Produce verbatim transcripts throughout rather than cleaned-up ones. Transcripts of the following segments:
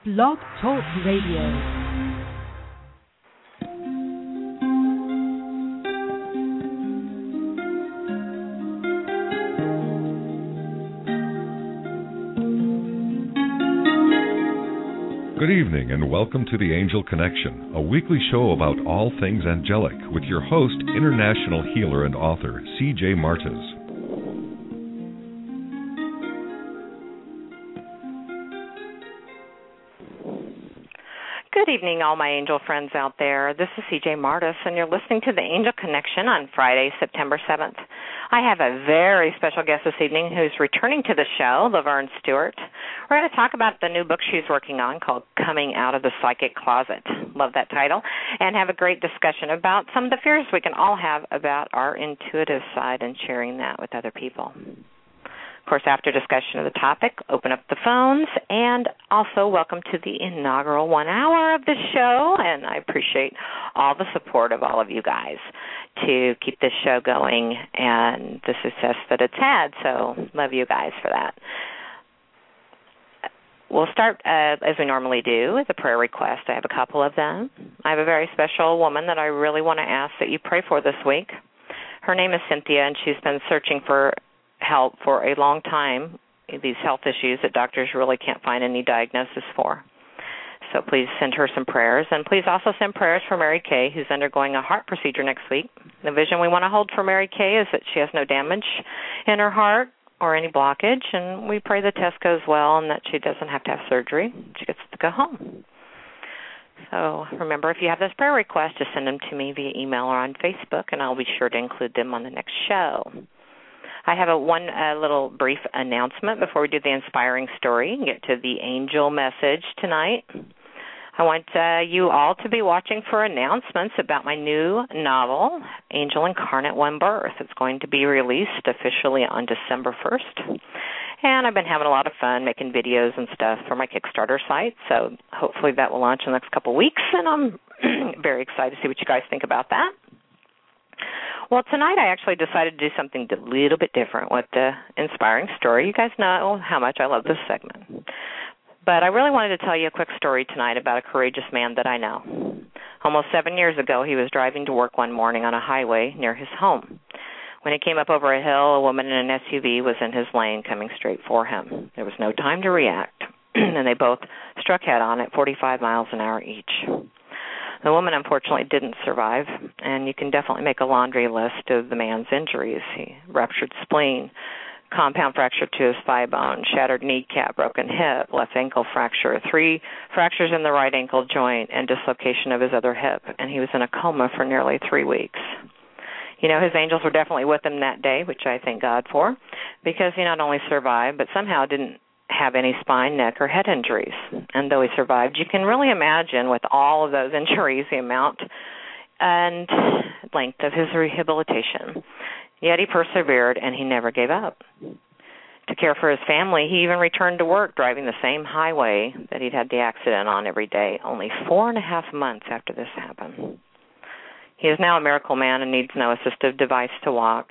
Blog Talk Radio. Good evening and welcome to the Angel Connection, a weekly show about all things angelic with your host, international healer and author, C J Martez. Good evening, all my angel friends out there. This is C J Martez, and you're listening to the Angel Connection on Friday, September seventh. I have a very special guest this evening who's returning to the show, Laverne Stewart. We're going to talk about the new book she's working on called Coming Out of the Psychic Closet. Love that title. And have a great discussion about some of the fears we can all have about our intuitive side and sharing that with other people. Of course, after discussion of the topic, open up the phones, and also welcome to the inaugural one hour of the show, and I appreciate all the support of all of you guys to keep this show going and the success that it's had, so love you guys for that. We'll start, uh, as we normally do, with a prayer request. I have a couple of them. I have a very special woman that I really want to ask that you pray for this week. Her name is Cynthia, and she's been searching for help for a long time, these health issues that doctors really can't find any diagnosis for. So please send her some prayers. And please also send prayers for Mary Kay, who's undergoing a heart procedure next week. The vision we want to hold for Mary Kay is that she has no damage in her heart or any blockage, and we pray the test goes well and that she doesn't have to have surgery. She gets to go home. So remember, if you have this prayer request, just send them to me via email or on Facebook, and I'll be sure to include them on the next show. I have a one uh, little brief announcement before we do the inspiring story and get to the angel message tonight. I want uh, you all to be watching for announcements about my new novel, Angel Incarnate One Birth. It's going to be released officially on December first. And I've been having a lot of fun making videos and stuff for my Kickstarter site, so hopefully that will launch in the next couple of weeks, and I'm very excited to see what you guys think about that. Well, tonight I actually decided to do something a little bit different with the inspiring story. You guys know how much I love this segment. But I really wanted to tell you a quick story tonight about a courageous man that I know. Almost seven years ago, he was driving to work one morning on a highway near his home. When he came up over a hill, a woman in an S U V was in his lane coming straight for him. There was no time to react, and they both struck head-on at forty-five miles an hour each. The woman, unfortunately, didn't survive, and you can definitely make a laundry list of the man's injuries. He ruptured spleen, compound fracture to his thigh bone, shattered kneecap, broken hip, left ankle fracture, three fractures in the right ankle joint, and dislocation of his other hip, and he was in a coma for nearly three weeks. You know, his angels were definitely with him that day, which I thank God for, because he not only survived, but somehow didn't have any spine, neck, or head injuries. And though he survived, you can really imagine with all of those injuries the amount and length of his rehabilitation. Yet he persevered, and he never gave up. To care for his family, he even returned to work driving the same highway that he'd had the accident on every day, only four and a half months after this happened. He is now a miracle man and needs no assistive device to walk.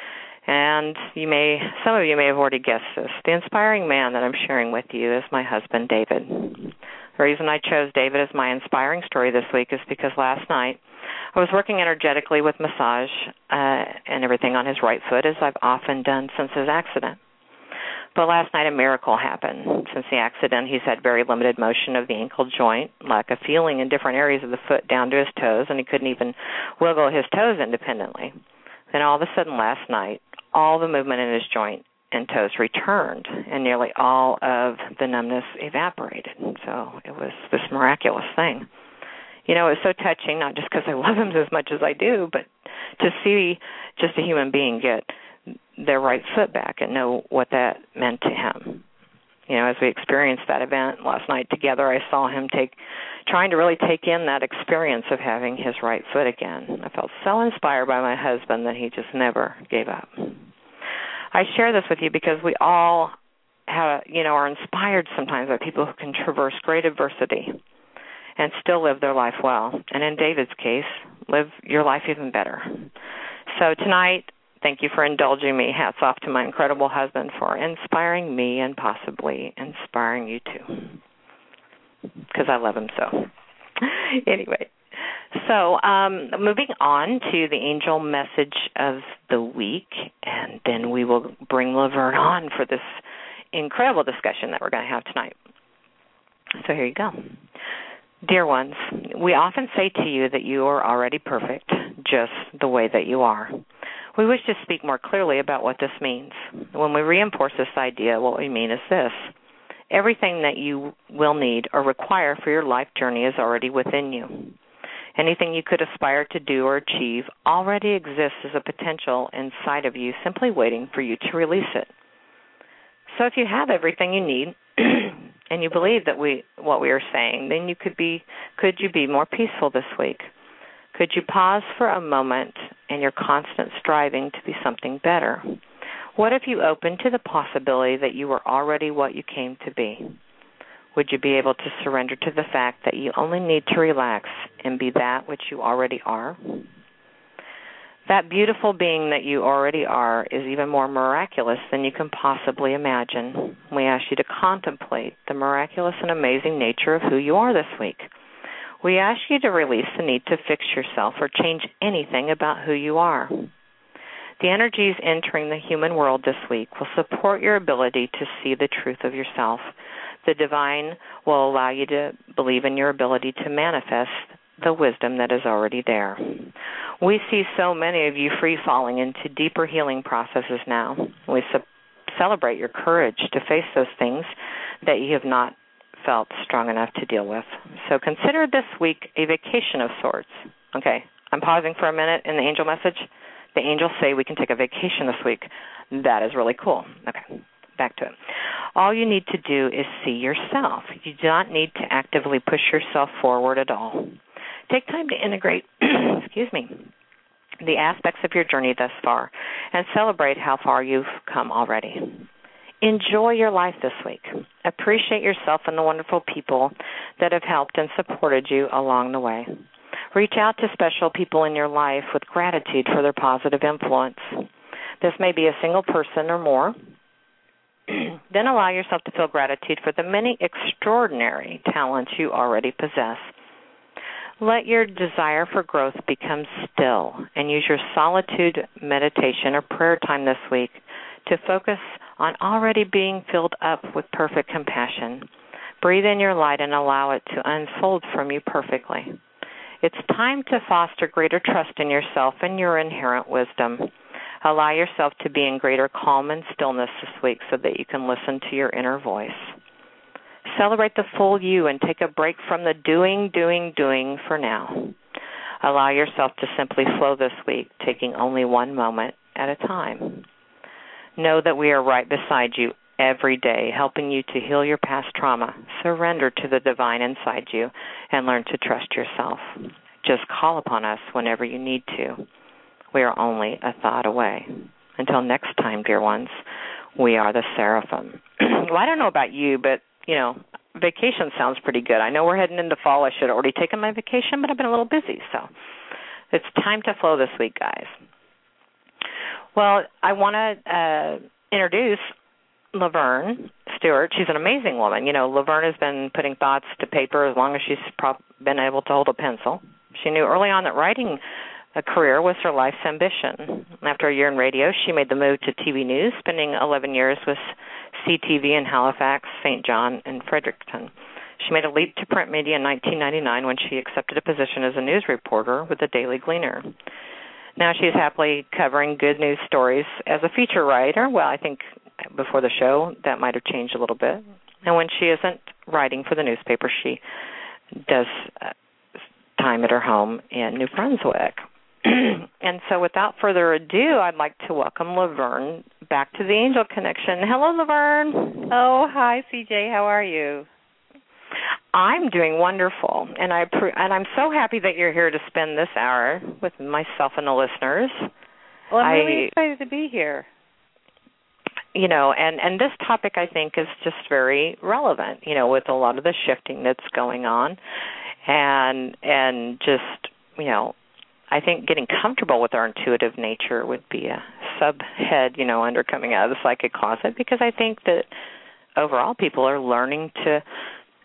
And you may, some of you may have already guessed this. The inspiring man that I'm sharing with you is my husband, David. The reason I chose David as my inspiring story this week is because last night I was working energetically with massage uh, and everything on his right foot, as I've often done since his accident. But last night a miracle happened. Since the accident, he's had very limited motion of the ankle joint, lack of feeling in different areas of the foot down to his toes, and he couldn't even wiggle his toes independently. Then all of a sudden last night, all the movement in his joint and toes returned, and nearly all of the numbness evaporated. So it was this miraculous thing. You know, it was so touching, not just because I love him as much as I do, but to see just a human being get their right foot back and know what that meant to him. You know, as we experienced that event last night together, I saw him take, trying to really take in that experience of having his right foot again. I felt so inspired by my husband that he just never gave up. I share this with you because we all have, you know, are inspired sometimes by people who can traverse great adversity and still live their life well. And in David's case, live your life even better. So tonight, thank you for indulging me. Hats off to my incredible husband for inspiring me and possibly inspiring you too. because I love him so. Anyway, so um, moving on to the angel message of the week, and then we will bring Laverne on for this incredible discussion that we're going to have tonight. So here you go. Dear ones, we often say to you that you are already perfect, just the way that you are. We wish to speak more clearly about what this means. When we reinforce this idea, what we mean is this. Everything that you will need or require for your life journey is already within you. Anything you could aspire to do or achieve already exists as a potential inside of you, simply waiting for you to release it. So if you have everything you need and you believe that we what we are saying, then you could be could you be more peaceful this week? Could you pause for a moment in your constant striving to be something better? What if you opened to the possibility that you were already what you came to be? Would you be able to surrender to the fact that you only need to relax and be that which you already are? That beautiful being that you already are is even more miraculous than you can possibly imagine. We ask you to contemplate the miraculous and amazing nature of who you are this week. We ask you to release the need to fix yourself or change anything about who you are. The energies entering the human world this week will support your ability to see the truth of yourself. The divine will allow you to believe in your ability to manifest the wisdom that is already there. We see so many of you free-falling into deeper healing processes now. We ce- celebrate your courage to face those things that you have not felt strong enough to deal with. So consider this week a vacation of sorts. Okay, I'm pausing for a minute in the angel message. The angels say we can take a vacation this week. That is really cool. Okay, back to it. All you need to do is see yourself. You do not need to actively push yourself forward at all. Take time to integrate, excuse me, the aspects of your journey thus far and celebrate how far you've come already. Enjoy your life this week. Appreciate yourself and the wonderful people that have helped and supported you along the way. Reach out to special people in your life with gratitude for their positive influence. This may be a single person or more. Then allow yourself to feel gratitude for the many extraordinary talents you already possess. Let your desire for growth become still and use your solitude, meditation, or prayer time this week to focus on already being filled up with perfect compassion. Breathe in your light and allow it to unfold from you perfectly. It's time to foster greater trust in yourself and your inherent wisdom. Allow yourself to be in greater calm and stillness this week so that you can listen to your inner voice. Celebrate the full you and take a break from the doing, doing, doing for now. Allow yourself to simply flow this week, taking only one moment at a time. Know that we are right beside you every day, helping you to heal your past trauma. Surrender to the divine inside you and learn to trust yourself. Just call upon us whenever you need to. We are only a thought away. Until next time, dear ones, we are the Seraphim. Well, I don't know about you, but, you know, vacation sounds pretty good. I know we're heading into fall. I should have already taken my vacation, but I've been a little busy, so it's time to flow this week, guys. Well, I want to uh, introduce Laverne Stewart. She's an amazing woman. You know, Laverne has been putting thoughts to paper as long as she's pro- been able to hold a pencil. She knew early on that writing a career was her life's ambition. After a year in radio, she made the move to T V news, spending eleven years with C T V in Halifax, Saint John, and Fredericton. She made a leap to print media in nineteen ninety-nine when she accepted a position as a news reporter with the Daily Gleaner. Now she's happily covering good news stories as a feature writer. Well, I think before the show that might have changed a little bit. And when she isn't writing for the newspaper, she does uh, time at her home in New Brunswick. And so without further ado, I'd like to welcome Laverne back to the Angel Connection. Hello, Laverne. Oh, hi, C J. How are you? I'm doing wonderful, and, I pre- and I'm so happy that you're here to spend this hour with myself and the listeners. Well, I'm I, really excited to be here. You know, and, and this topic, I think, is just very relevant, you know, with a lot of the shifting that's going on. And and just, you know, I think getting comfortable with our intuitive nature would be a subhead, you know, under coming out of the psychic closet, because I think that overall people are learning to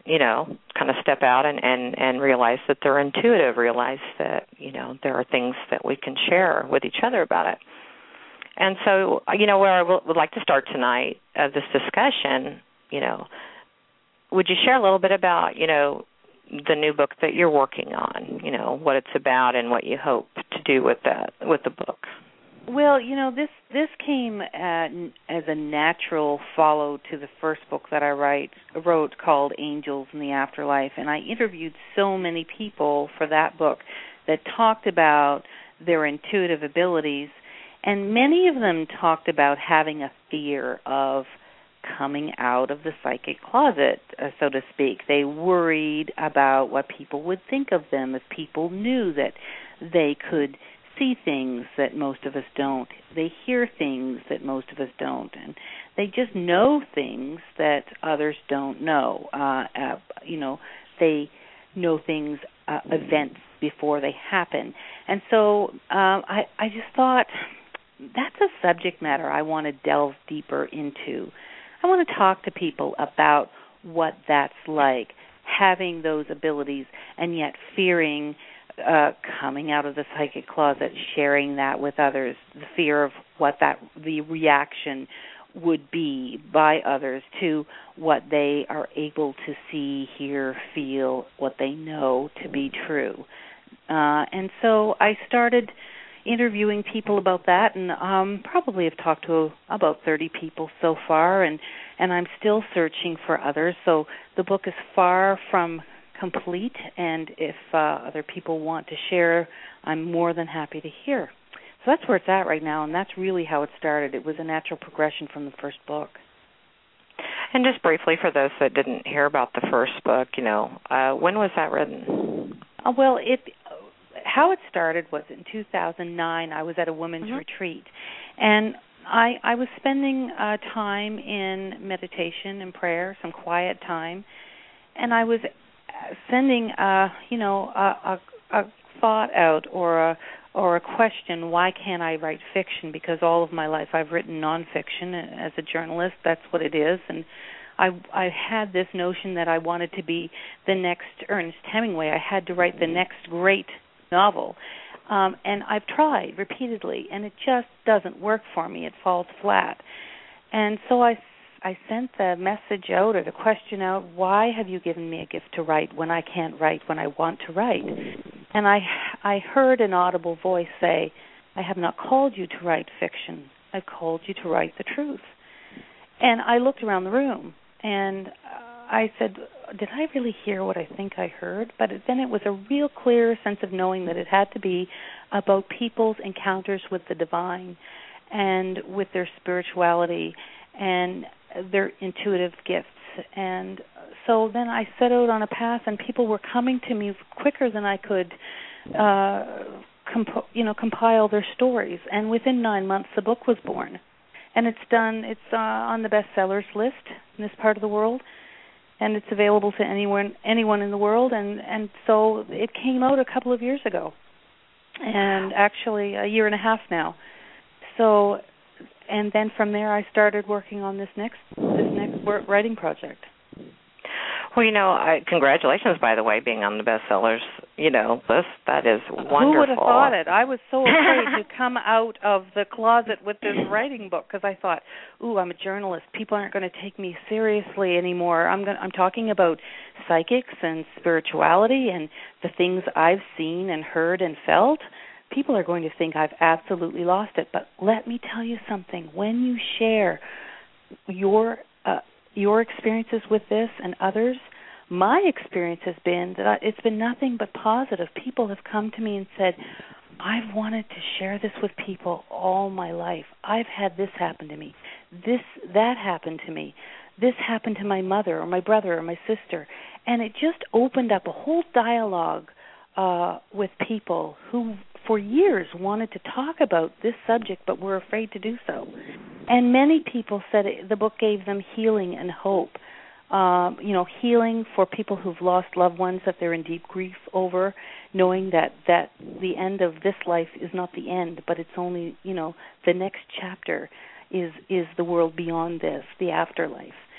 you know, kind of step out and, and, and realize that they're intuitive, realize that, you know, there are things that we can share with each other about it. And so, you know, where I would like to start tonight of this discussion, you know, would you share a little bit about, you know, the new book that you're working on, you know, what it's about and what you hope to do with that, with the book? Well, you know, this this came at, as a natural follow to the first book that I write, wrote called Angels in the Afterlife, and I interviewed so many people for that book that talked about their intuitive abilities, and many of them talked about having a fear of coming out of the psychic closet, uh, so to speak. They worried about what people would think of them if people knew that they could see things that most of us don't. They hear things that most of us don't, and they just know things that others don't know. Uh, uh, you know, they know things, uh, events before they happen. And so uh, I, I just thought that's a subject matter I want to delve deeper into. I want to talk to people about what that's like, having those abilities and yet fearing Uh, coming out of the psychic closet, sharing that with others, the fear of what that the reaction would be by others to what they are able to see, hear, feel, what they know to be true. Uh, and so I started interviewing people about that, and um, probably have talked to about thirty people so far, and, and I'm still searching for others. So the book is far from complete, and if uh, other people want to share, I'm more than happy to hear. So that's where it's at right now, and that's really how it started. It was a natural progression from the first book. And just briefly, for those that didn't hear about the first book, you know, uh, when was that written? Uh, well, it how it started was in two thousand nine. I was at a women's mm-hmm. retreat, and I, I was spending uh, time in meditation and prayer, some quiet time, and I was sending, uh, you know, a, a, a thought out or a or a question. Why can't I write fiction? Because all of my life I've written nonfiction as a journalist. That's what it is, and I I had this notion that I wanted to be the next Ernest Hemingway. I had to write the next great novel, um, and I've tried repeatedly, and it just doesn't work for me. It falls flat, and so I. I sent the message out or the question out, why have you given me a gift to write when I can't write when I want to write? And I I heard an audible voice say, I have not called you to write fiction. I've called you to write the truth. And I looked around the room, and I said, did I really hear what I think I heard? But then it was a real clear sense of knowing that it had to be about people's encounters with the divine and with their spirituality and their intuitive gifts. And so then I set out on a path, and people were coming to me quicker than I could uh, comp- you know, compile their stories. And within nine months, the book was born. And it's done, it's uh, on the bestsellers list in this part of the world, and it's available to anyone anyone in the world. And, and so it came out a couple of years ago, and actually a year and a half now. So And then from there, I started working on this next this next work, writing project. Well, you know, I, congratulations, by the way, being on the bestsellers, you know, list. That is wonderful. Who would have thought it? I was so afraid to come out of the closet with this writing book because I thought, ooh, I'm a journalist. People aren't going to take me seriously anymore. I'm going, I'm talking about psychics and spirituality and the things I've seen and heard and felt. People are going to think I've absolutely lost it. But let me tell you something. When you share your uh, your experiences with this and others, my experience has been that I, it's been nothing but positive. People have come to me and said, I've wanted to share this with people all my life. I've had this happen to me. This, that happened to me. This happened to my mother or my brother or my sister. And it just opened up a whole dialogue uh, with people who for years wanted to talk about this subject but were afraid to do so. And many people said it, the book gave them healing and hope. Um, you know, healing for people who've lost loved ones that they're in deep grief over, knowing that, that the end of this life is not the end, but it's only, you know, the next chapter is is the world beyond this, the afterlife.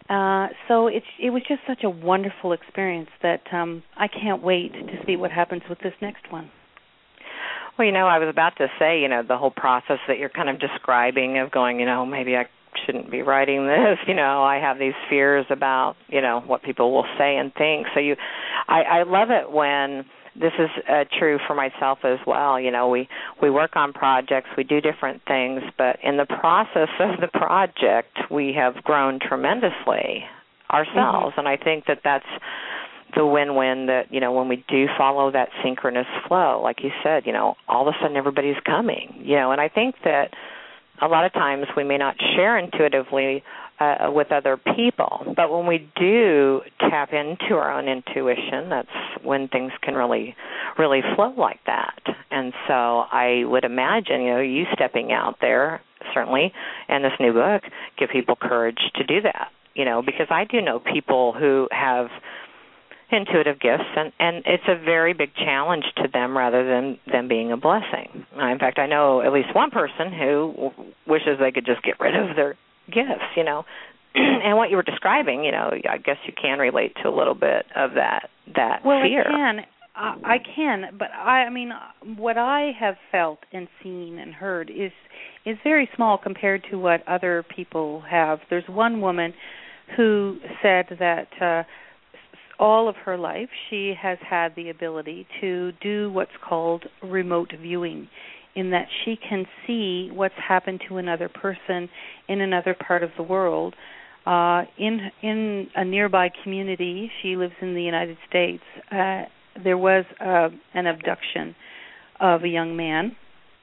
Uh, so it's it was just such a wonderful experience that um, I can't wait to see what happens with this next one. Well, you know, I was about to say, you know, the whole process that you're kind of describing of going, you know, maybe I shouldn't be writing this, you know, I have these fears about, you know, what people will say and think. So you, I, I love it when this is uh, true for myself as well. You know, we, we work on projects, we do different things, but in the process of the project, we have grown tremendously ourselves. Mm-hmm. And I think that that's the win-win that, you know, when we do follow that synchronous flow, like you said, you know, all of a sudden everybody's coming, you know, and I think that a lot of times we may not share intuitively uh, with other people, but when we do tap into our own intuition, that's when things can really, really flow like that. And so I would imagine, you know, you stepping out there, certainly, and this new book, give people courage to do that, you know, because I do know people who have intuitive gifts, and, and it's a very big challenge to them rather than them being a blessing. Uh, in fact, I know at least one person who w- wishes they could just get rid of their gifts, you know. And what you were describing, you know, I guess you can relate to a little bit of that that well, fear. Well, I can. Uh, I can, but I, I mean, what I have felt and seen and heard is is very small compared to what other people have. There's one woman who said that uh, all of her life, she has had the ability to do what's called remote viewing, in that she can see what's happened to another person in another part of the world. Uh, in in a nearby community, she lives in the United States, uh, there was uh, an abduction of a young man,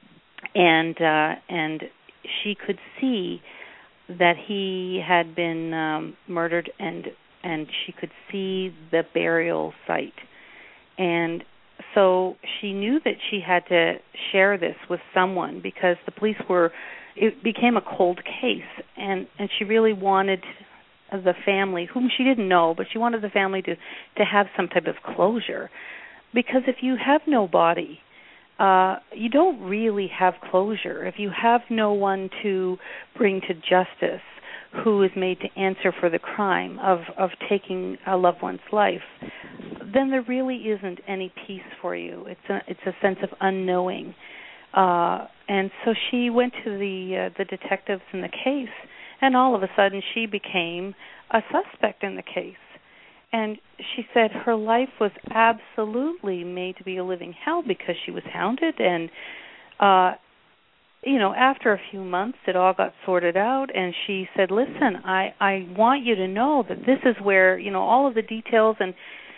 and uh, and she could see that he had been um, murdered, and and she could see the burial site. And so she knew that she had to share this with someone because the police were, it became a cold case, and, and she really wanted the family, whom she didn't know, but she wanted the family to, to have some type of closure. Because if you have no body, uh, you don't really have closure. If you have no one to bring to justice, who is made to answer for the crime of, of taking a loved one's life, then there really isn't any peace for you. It's a, it's a sense of unknowing. Uh, and so she went to the uh, the detectives in the case, and all of a sudden she became a suspect in the case. And she said her life was absolutely made to be a living hell because she was hounded, and uh you know, after a few months, it all got sorted out, and she said, listen, I, I want you to know that this is where, you know, all of the details, and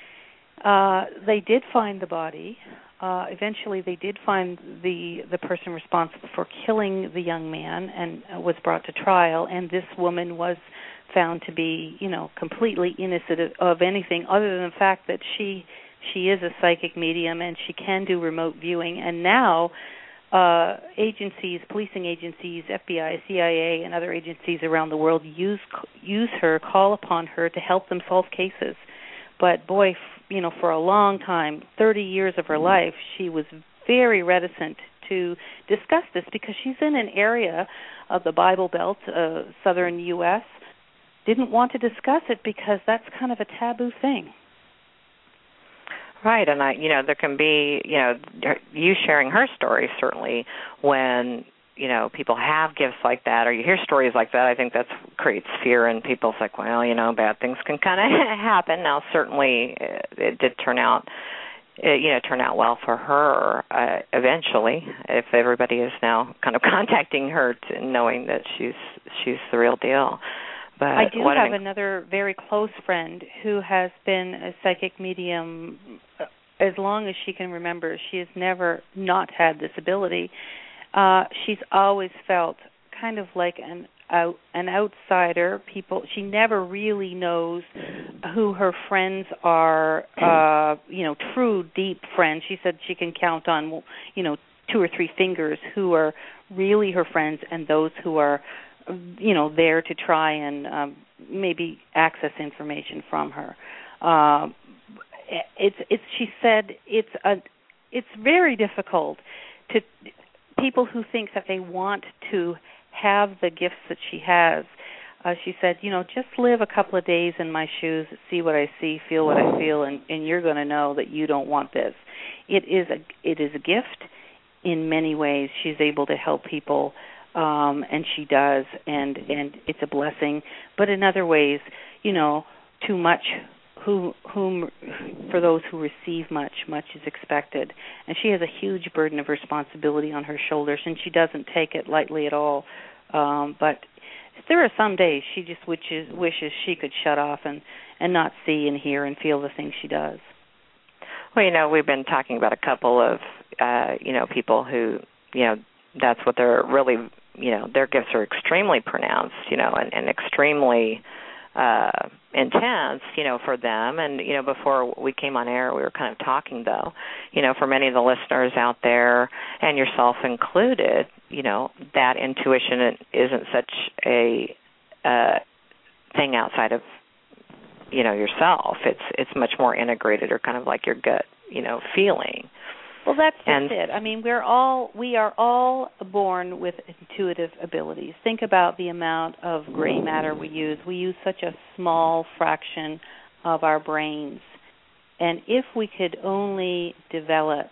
uh, they did find the body. Uh, eventually, they did find the the person responsible for killing the young man and uh, was brought to trial, and this woman was found to be, you know, completely innocent of, of anything other than the fact that she she is a psychic medium and she can do remote viewing, and now Uh, agencies, policing agencies, F B I, C I A, and other agencies around the world use use her, call upon her to help them solve cases. But boy, f- you know, for a long time, thirty years of her life, she was very reticent to discuss this because she's in an area of the Bible Belt, uh, southern U S, didn't want to discuss it because that's kind of a taboo thing. Right, and I, you know, there can be, you know, you sharing her story certainly when, you know, people have gifts like that, or you hear stories like that. I think that creates fear in people. It's like, well, you know, bad things can kind of happen. Now, certainly, it, it did turn out, it, you know, turn out well for her uh, eventually. If everybody is now kind of contacting her, to knowing that she's she's the real deal. But I do have an, another very close friend who has been a psychic medium as long as she can remember. She has never not had this ability. Uh, she's always felt kind of like an out, an outsider. People, she never really knows who her friends are. Uh, you know, true deep friends. She said she can count on, you know, two or three fingers who are really her friends, and those who are, you know, there to try and um, maybe access information from her. Uh, it's it's. She said it's a. It's very difficult to people who think that they want to have the gifts that she has. Uh, she said, you know, just live a couple of days in my shoes, see what I see, feel what I feel, and, and you're going to know that you don't want this. It is a it is a gift in many ways. She's able to help people, um, and she does, and, and it's a blessing. But in other ways, you know, too much, who, whom, for those who receive much, much is expected. And she has a huge burden of responsibility on her shoulders, and she doesn't take it lightly at all. Um, but there are some days she just wishes, wishes she could shut off and, and not see and hear and feel the things she does. Well, you know, we've been talking about a couple of, uh, you know, people who, you know, that's what they're really, you know, their gifts are extremely pronounced, you know, and, and extremely uh, intense, you know, for them. And, you know, before we came on air, we were kind of talking, though, you know, for many of the listeners out there, and yourself included, you know, that intuition isn't such a uh, thing outside of, you know, yourself. It's it's much more integrated, or kind of like your gut, you know, feeling. Well, that's just and, it. I mean, we're all we are all born with intuitive abilities. Think about the amount of gray matter we use. We use such a small fraction of our brains, and if we could only develop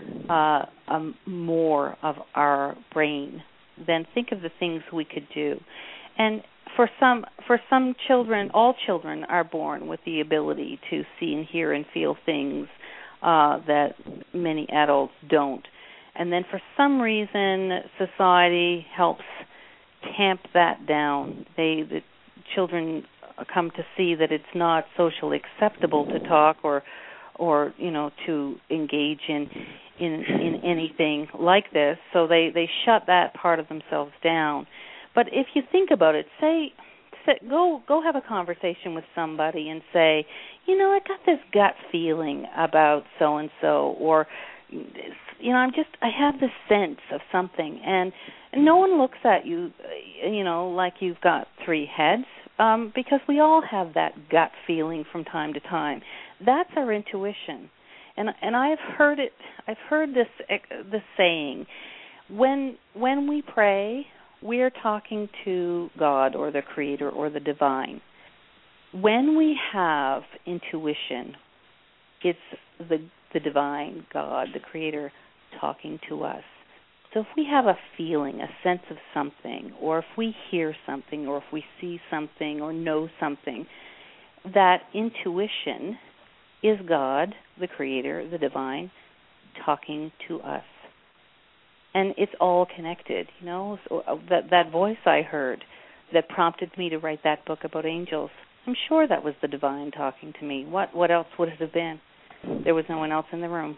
uh, um, more of our brain, then think of the things we could do. And for some for some children, all children are born with the ability to see and hear and feel things uh, that many adults don't. And then for some reason, society helps tamp that down. They the children come to see that it's not socially acceptable to talk or or you know to engage in in in anything like this, so they they shut that part of themselves down. But if you think about it, say, say go go have a conversation with somebody and say, you know, I got this gut feeling about so and so, or you know, I'm just I have this sense of something, and no one looks at you, you know, like you've got three heads, um, because we all have that gut feeling from time to time. That's our intuition, and and I've heard it. I've heard this this saying, when when we pray, we're talking to God or the Creator or the Divine. When we have intuition, it's the the Divine, God, the Creator, talking to us. So if we have a feeling, a sense of something, or if we hear something, or if we see something or know something, that intuition is God, the Creator, the Divine, talking to us. And it's all connected, you know. So that that voice I heard that prompted me to write that book about angels, I'm sure that was the Divine talking to me. What what else would it have been? There was no one else in the room.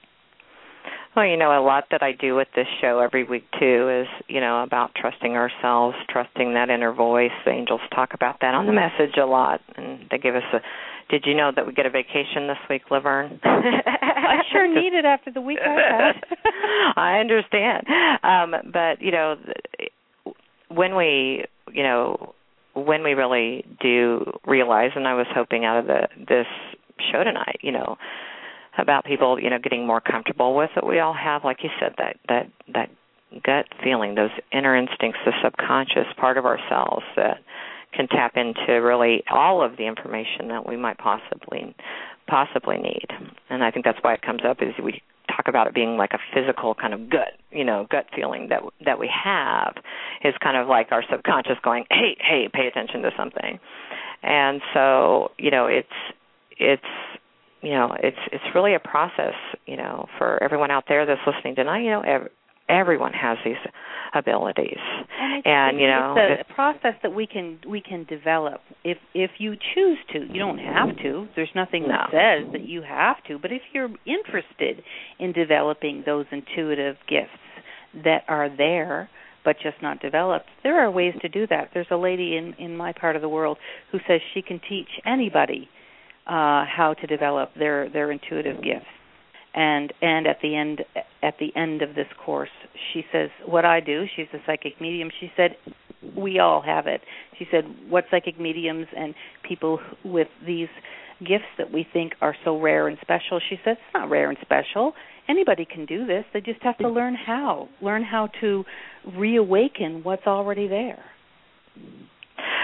Well, you know, a lot that I do with this show every week, too, is, you know, about trusting ourselves, trusting that inner voice. The angels talk about that on the message a lot, and they give us a, did you know that we get a vacation this week, Laverne? I sure need it after the week I had. I understand. Um, but, you know, when we, you know, when we really do realize, and I was hoping out of the this show tonight, you know, about people, you know, getting more comfortable with it. We all have, like you said, that that that gut feeling, those inner instincts, the subconscious part of ourselves that can tap into really all of the information that we might possibly possibly need. And I think that's why it comes up, is we talk about it being like a physical kind of gut, you know, gut feeling that that we have is kind of like our subconscious going, hey, hey, pay attention to something. And so, you know, it's it's you know, it's it's really a process, you know, for everyone out there that's listening tonight. You know, ev- everyone has these abilities, and, it's, and it's, you know, it's a process that we can we can develop if if you choose to. You don't have to. There's nothing no. that says that you have to. But if you're interested in developing those intuitive gifts that are there but just not developed, there are ways to do that. There's a lady in in my part of the world who says she can teach anybody Uh, how to develop their, their intuitive gifts, and and at the end at the end of this course, she says, what I do. She's a psychic medium. She said, we all have it. She said, what psychic mediums and people with these gifts that we think are so rare and special. She says it's not rare and special. Anybody can do this. They just have to learn how, learn how to reawaken what's already there.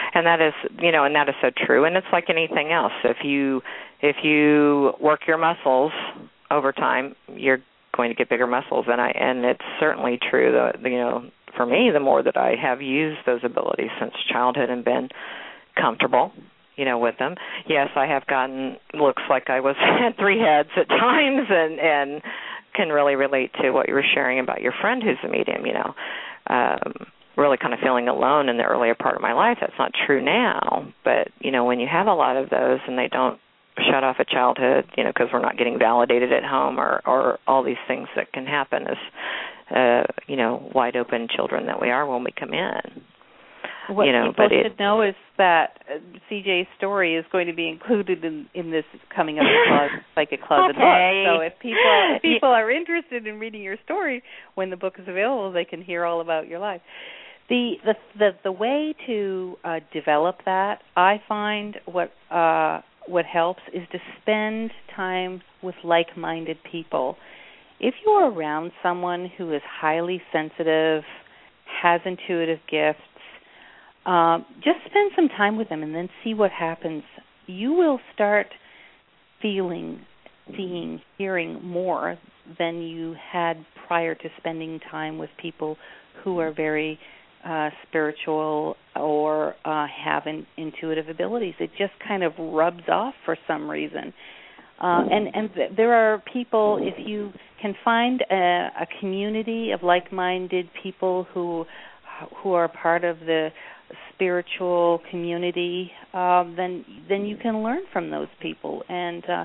And that is, you know, and that is so true. And it's like anything else. If you if you work your muscles over time, you're going to get bigger muscles. And I and it's certainly true that, you know, for me, the more that I have used those abilities since childhood and been comfortable, you know, with them, yes, I have gotten looks like I was had three heads at times, and and can really relate to what you were sharing about your friend who's a medium. You know. Um, really kind of feeling alone in the earlier part of my life. That's not true now. But, you know, when you have a lot of those and they don't shut off at childhood, you know, because we're not getting validated at home or, or all these things that can happen as, uh, you know, wide open children that we are when we come in. What you know, people but should it, know is that uh, C J's story is going to be included in, in this coming up closet, Psychic Closet okay. book. So if people if people are interested in reading your story when the book is available, they can hear all about your life. The the the, the way to uh, develop that, I find what uh, what helps is to spend time with like-minded people. If you're around someone who is highly sensitive, has intuitive gifts, uh, just spend some time with them and then see what happens. You will start feeling, seeing, hearing more than you had prior to spending time with people who are very Uh, spiritual or uh, have in, intuitive abilities. It just kind of rubs off for some reason. Uh, and and th- there are people, if you can find a, a community of like-minded people who who are part of the spiritual community, uh, then then you can learn from those people, and uh,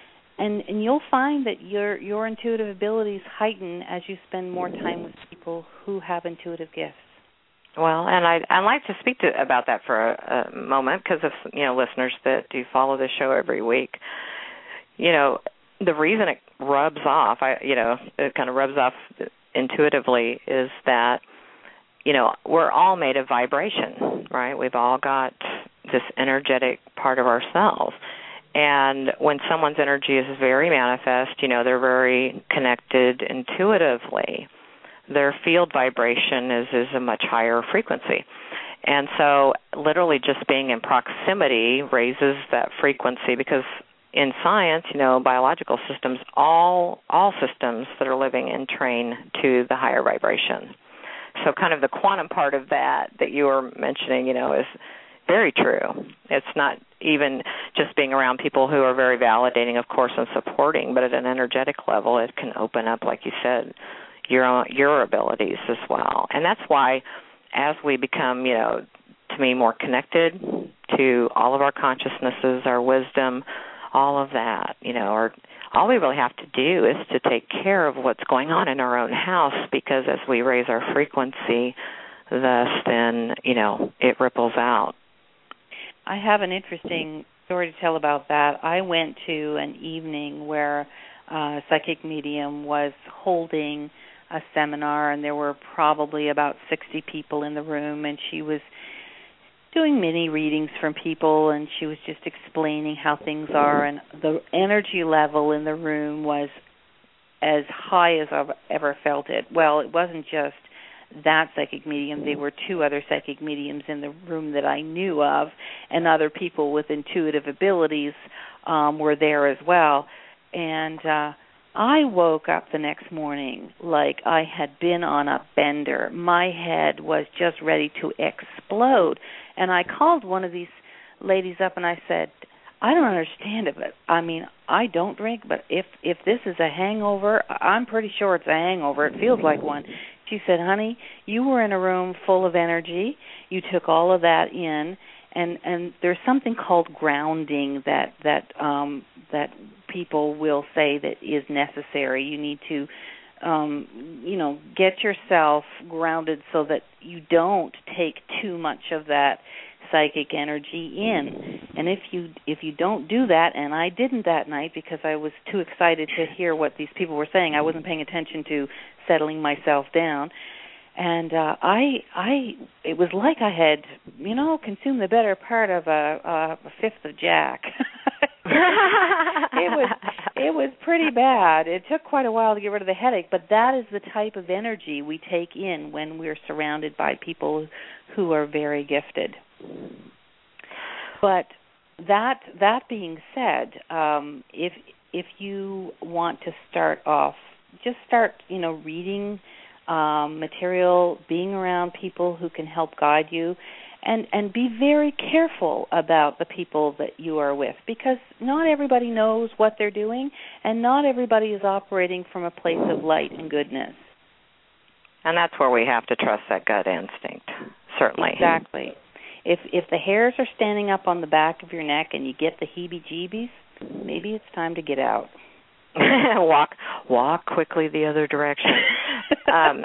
and and you'll find that your your intuitive abilities heighten as you spend more time with people who have intuitive gifts. Well, and I I'd like to speak to about that for a, a moment because of, you know, listeners that do follow the show every week. You know, the reason it rubs off, I you know, it kind of rubs off intuitively is that, you know, we're all made of vibration, right? We've all got this energetic part of ourselves. And when someone's energy is very manifest, you know, they're very connected intuitively, their field vibration is, is a much higher frequency. And so literally just being in proximity raises that frequency because in science, you know, biological systems, all all systems that are living entrain to the higher vibration. So kind of the quantum part of that that you were mentioning, you know, is very true. It's not even just being around people who are very validating, of course, and supporting, but at an energetic level, it can open up, like you said, your own, your abilities as well. And that's why as we become, you know, to me, more connected to all of our consciousnesses, our wisdom, all of that, you know, or all we really have to do is to take care of what's going on in our own house because as we raise our frequency, thus then, you know, it ripples out. I have an interesting story to tell about that. I went to an evening where a psychic medium was holding a seminar, and there were probably about sixty people in the room, and she was doing mini readings from people, and she was just explaining how things are, and the energy level in the room was as high as I've ever felt it. Well, it wasn't just that psychic medium. There were two other psychic mediums in the room that I knew of, and other people with intuitive abilities um, were there as well. And uh I woke up the next morning like I had been on a bender. My head was just ready to explode. And I called one of these ladies up and I said, I don't understand it, but I mean, I don't drink, but if, if this is a hangover, I'm pretty sure it's a hangover. It feels like one. She said, honey, you were in a room full of energy. You took all of that in. And, and there's something called grounding that that um, that people will say that is necessary. You need to, um, you know, get yourself grounded so that you don't take too much of that psychic energy in. And if you if you don't do that, and I didn't that night because I was too excited to hear what these people were saying, I wasn't paying attention to settling myself down. And uh, I, I, it was like I had, you know, consumed the better part of a, a fifth of Jack. it was, it was pretty bad. It took quite a while to get rid of the headache, but that is the type of energy we take in when we're surrounded by people who are very gifted. But that that being said, um, if if you want to start off, just start, you know, reading um, material, being around people who can help guide you, and, and be very careful about the people that you are with, because not everybody knows what they're doing, and not everybody is operating from a place of light and goodness. And that's where we have to trust that gut instinct, certainly. Exactly. If if the hairs are standing up on the back of your neck and you get the heebie-jeebies, maybe it's time to get out. walk walk quickly the other direction. um,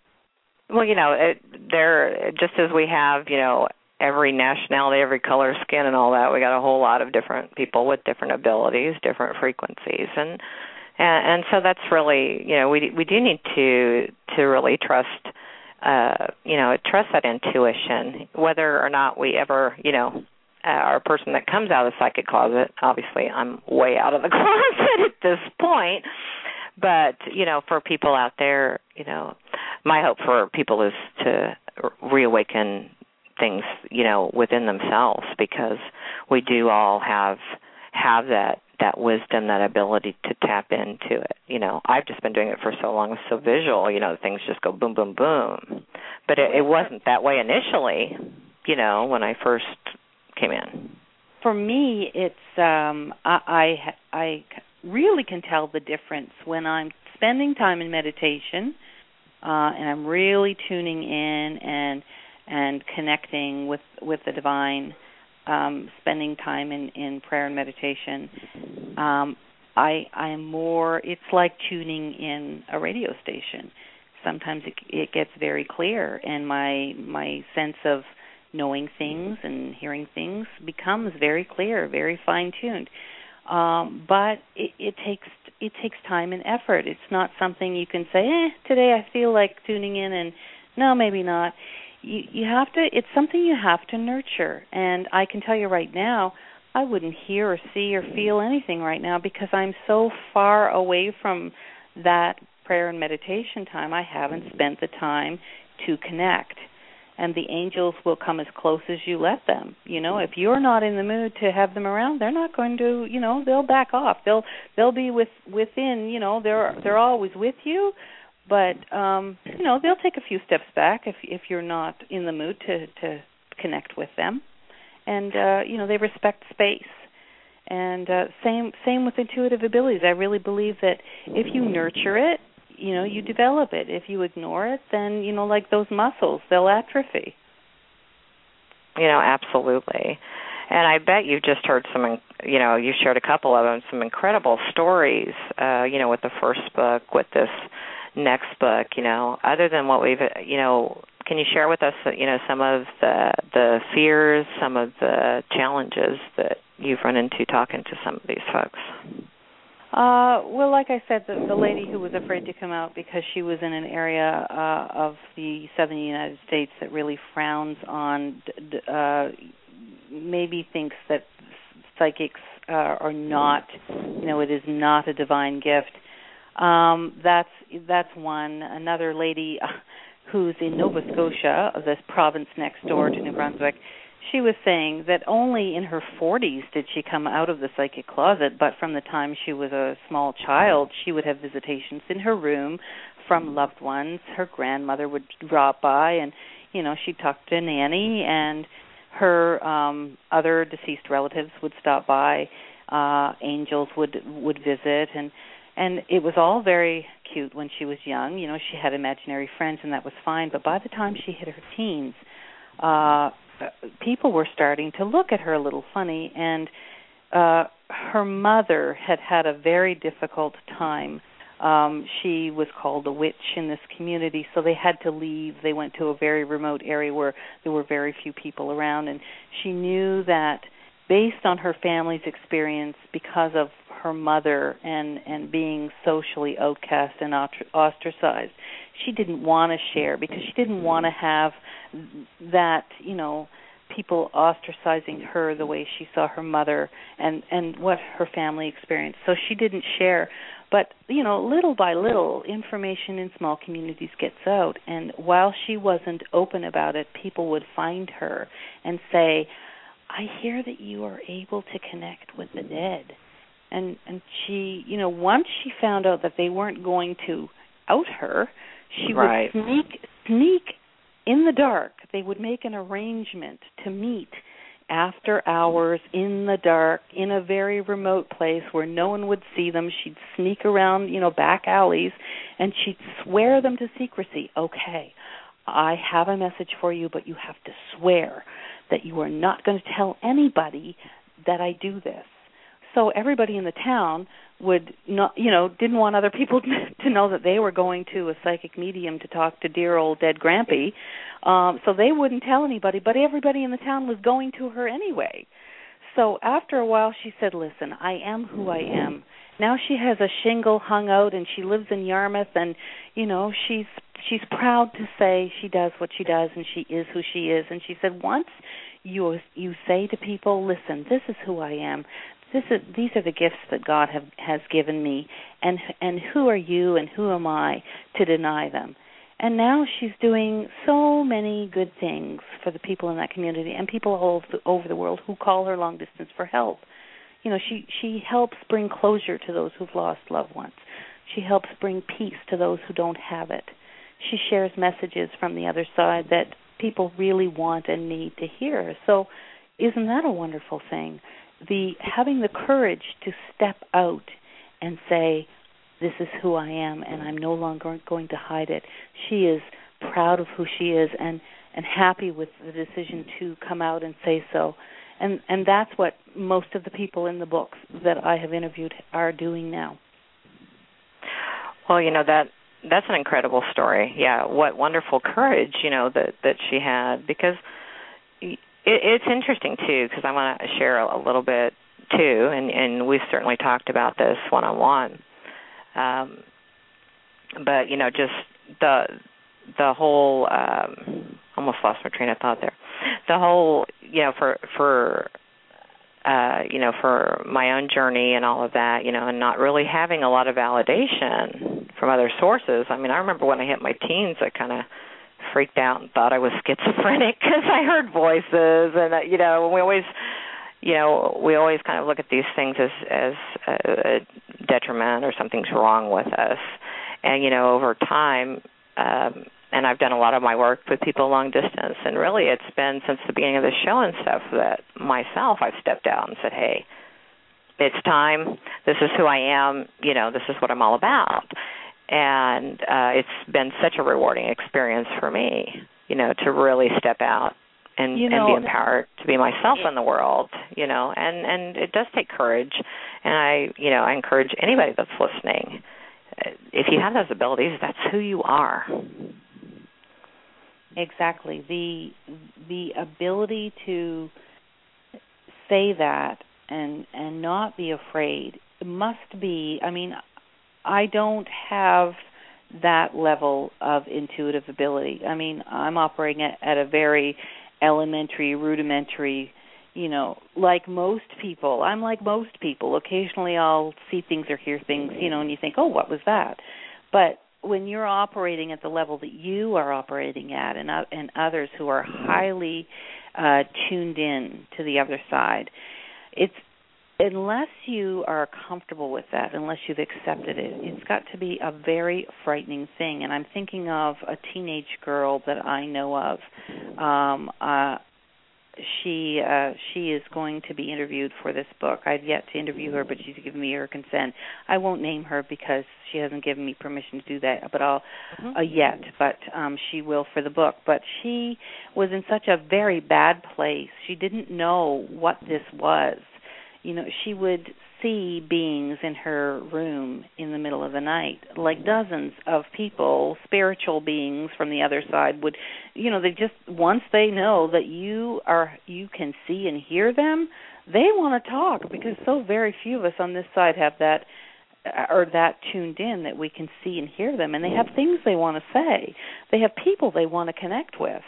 well, you know, it, there just as we have, you know, every nationality, every color, skin, and all that, we got a whole lot of different people with different abilities, different frequencies, and and, and so that's really, you know, we we do need to to really trust. Uh, you know, trust that intuition, whether or not we ever, you know, uh, are a person that comes out of the psychic closet. Obviously, I'm way out of the closet at this point. But, you know, for people out there, you know, my hope for people is to reawaken things, you know, within themselves, because we do all have have that that wisdom, that ability to tap into it. You know, I've just been doing it for so long, it's so visual, you know, things just go boom, boom, boom. But it, it wasn't that way initially, you know, when I first came in. For me, it's, um, I, I, I really can tell the difference when I'm spending time in meditation uh, and I'm really tuning in and and connecting with, with the divine. Um, spending time in, in prayer and meditation, um, I I am more, it's like tuning in a radio station. Sometimes it, it gets very clear, and my my sense of knowing things and hearing things becomes very clear, very fine-tuned. Um, but it, it takes it takes time and effort. It's not something you can say, eh, today I feel like tuning in, and no, maybe not. You, you have to, it's something you have to nurture. And I can tell you right now, I wouldn't hear or see or feel anything right now because I'm so far away from that prayer and meditation time. I haven't spent the time to connect. And the angels will come as close as you let them. You know, if you're not in the mood to have them around, they're not going to, you know, they'll back off. They'll they'll be with within, you know, they're they're always with you. But, um, you know, they'll take a few steps back if if you're not in the mood to, to connect with them. And, uh, you know, they respect space. And uh, same same with intuitive abilities. I really believe that if you nurture it, you know, you develop it. If you ignore it, then, you know, like those muscles, they'll atrophy. You know, absolutely. And I bet you've just heard some, you know, you shared a couple of them, some incredible stories, uh, you know, with the first book, with this next book, you know, other than what we've, you know, can you share with us, you know, some of the the fears, some of the challenges that you've run into talking to some of these folks? Uh, well, like I said, the, the lady who was afraid to come out because she was in an area uh, of the southern United States that really frowns on, uh, maybe thinks that psychics uh, are not, you know, it is not a divine gift. Um, that's that's one. Another lady uh, who's in Nova Scotia, this province next door to New Brunswick, she was saying that only in her forties did she come out of the psychic closet, but from the time she was a small child, she would have visitations in her room from loved ones. Her grandmother would drop by, and, you know, she'd talk to Nanny, and her um, other deceased relatives would stop by. Uh, angels would would visit, and And it was all very cute when she was young. You know, she had imaginary friends, and that was fine. But by the time she hit her teens, uh, people were starting to look at her a little funny. And uh, her mother had had a very difficult time. Um, she was called a witch in this community, so they had to leave. They went to a very remote area where there were very few people around. And she knew that based on her family's experience, because of her mother and, and being socially outcast and ostracized, she didn't want to share because she didn't want to have that, you know, people ostracizing her the way she saw her mother and, and what her family experienced. So she didn't share. But, you know, little by little, information in small communities gets out. And while she wasn't open about it, people would find her and say, I hear that you are able to connect with the dead. And and she, you know, once she found out that they weren't going to out her, she right. would sneak, sneak in the dark. They would make an arrangement to meet after hours in the dark in a very remote place where no one would see them. She'd sneak around, you know, back alleys, and she'd swear them to secrecy. Okay, I have a message for you, but you have to swear that you are not going to tell anybody that I do this. So everybody in the town would not, you know, didn't want other people to know that they were going to a psychic medium to talk to dear old dead Grampy. Um, so they wouldn't tell anybody, but everybody in the town was going to her anyway. So after a while she said, listen, I am who I am. Now she has a shingle hung out and she lives in Yarmouth, and, you know, she's she's proud to say she does what she does and she is who she is. And she said, once you you say to people, listen, this is who I am, This is, these are the gifts that God have, has given me, and and who are you and who am I to deny them? And now she's doing so many good things for the people in that community and people all over the, over the world who call her long distance for help. You know, she, she helps bring closure to those who've lost loved ones. She helps bring peace to those who don't have it. She shares messages from the other side that people really want and need to hear. So isn't that a wonderful thing? The having the courage to step out and say, this is who I am and I'm no longer going to hide it. She is proud of who she is and, and happy with the decision to come out and say so. And and that's what most of the people in the books that I have interviewed are doing now. Well, you know, that that's an incredible story. Yeah, what wonderful courage, you know, that, that she had, because it, it's interesting, too, because I want to share a, a little bit, too, and, and we've certainly talked about this one-on-one. Um, but, you know, just the the whole, um, almost lost my train of thought there. The whole, you know, for, for uh, you know, for my own journey and all of that, you know, and not really having a lot of validation from other sources. I mean, I remember when I hit my teens, I kind of freaked out and thought I was schizophrenic because I heard voices, and, uh, you know, we always... You know, we always kind of look at these things as, as a, a detriment or something's wrong with us. And, you know, over time, um, and I've done a lot of my work with people long distance, and really it's been since the beginning of the show and stuff that myself I've stepped out and said, hey, it's time. This is who I am. You know, this is what I'm all about. And uh, it's been such a rewarding experience for me, you know, to really step out. And, you know, and be empowered to be myself in the world, you know, and, and it does take courage. And I, you know, I encourage anybody that's listening, if you have those abilities, that's who you are. Exactly. The the ability to say that and and not be afraid must be, I mean, I don't have that level of intuitive ability. I mean, I'm operating at, at a very elementary, rudimentary, you know, like most people. I'm like most people. Occasionally I'll see things or hear things, you know, and you think, oh, what was that? But when you're operating at the level that you are operating at, and, uh, and others who are highly uh, tuned in to the other side, it's unless you are comfortable with that, unless you've accepted it, it's got to be a very frightening thing. And I'm thinking of a teenage girl that I know of. Um, uh, she uh, she is going to be interviewed for this book. I've yet to interview her, but she's given me her consent. I won't name her because she hasn't given me permission to do that, but I'll mm-hmm. uh, yet. But um, she will for the book. But she was in such a very bad place. She didn't know what this was. You know, she would see beings in her room in the middle of the night, like dozens of people, spiritual beings from the other side would, you know, they just, once they know that you are, you can see and hear them, they want to talk, because so very few of us on this side have that, or that tuned in that we can see and hear them, and they have things they want to say. They have people they want to connect with.